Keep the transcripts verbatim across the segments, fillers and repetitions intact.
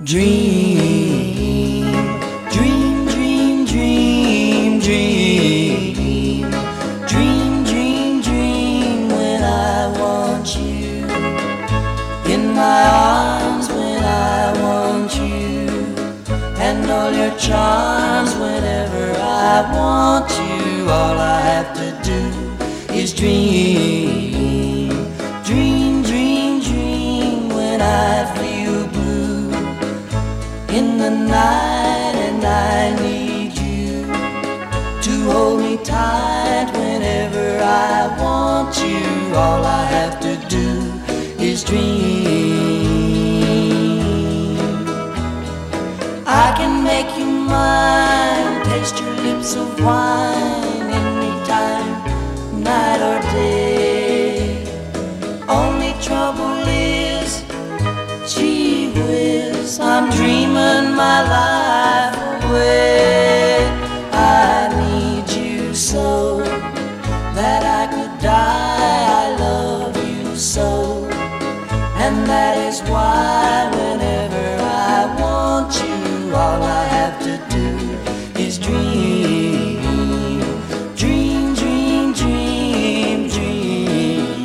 Dream, dream, dream, dream, dream, dream, dream, dream when I want you in my arms, when I want you, and all your charms whenever I want you. All I have to do is dream, dream, dream, dream when I feel blue in the night and I need you to hold me tight whenever I want you. All I have to do is dream. I can make you mine, taste your lips of wine anytime, night or day. Only trouble is, gee whiz, I'm dreaming my life away. I need you so that I could die. I love you so, and that is why whenever I want you, all I have to do is dream, dream, dream, dream, dream.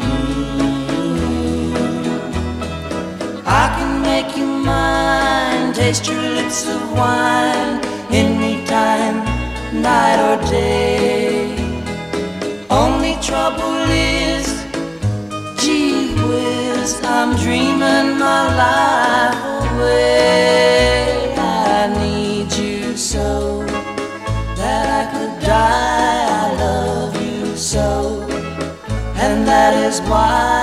I can make you mine, taste your lips of wine anytime, night or day. Only trouble is, gee whiz, I'm dreaming my life away. I need you so that I could die. I love you so, and that is why